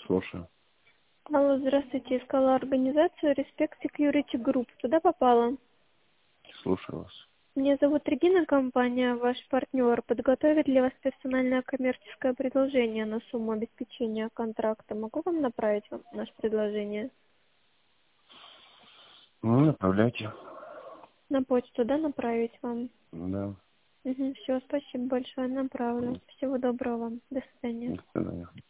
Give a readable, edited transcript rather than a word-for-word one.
Слушаю. Алло, здравствуйте. Искала организацию Respect Security Group. Туда попала. Слушаю вас. Меня зовут Регина, компания ваш партнер. Подготовит для вас персональное коммерческое предложение на сумму обеспечения контракта. Могу вам направить наше предложение? Ну, направляйте. На почту, да, направить вам? Да. Все, спасибо большое, направлю. Всего доброго вам. До свидания. До свидания.